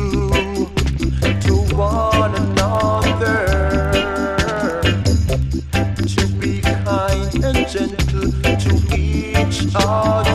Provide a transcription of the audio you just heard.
to one another, to be kind and gentle to each other.